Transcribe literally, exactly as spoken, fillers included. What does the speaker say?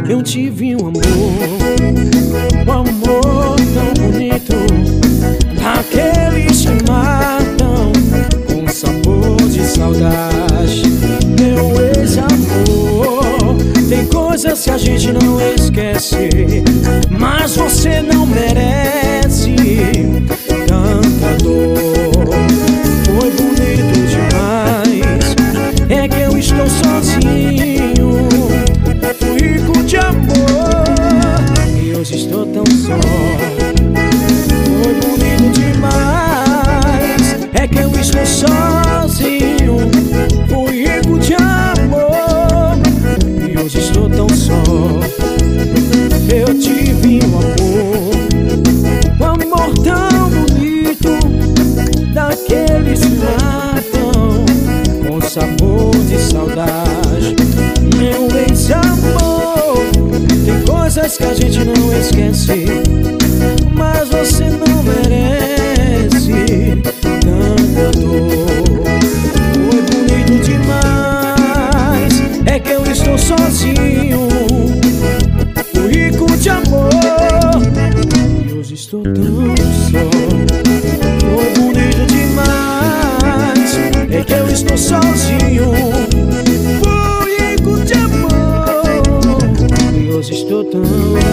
eu tive um amor, um amor tão bonito, daqueles que matam com sabor de saudade. Meu ex-amor, tem coisas que a gente não esquece, mas você não merece tanta dor. Foi bonito demais, é que eu estou sozinho, fui rico de amor e hoje estou tão só. Foi bonito demais, é que eu estou sozinho, fui rico de amor e hoje estou tão só. Eu tive um amor, um amor tão bonito, daqueles que matam com sabor de saudade. Meu ex-amor, tem coisas que a gente não esquece, mas você não merece tanta dor. Foi bonito demais, é que eu estou sozinho, fui rico de amor e hoje estou tão só. Foi bonito demais, é que eu estou sozinho, fui rico de amor e hoje estou tão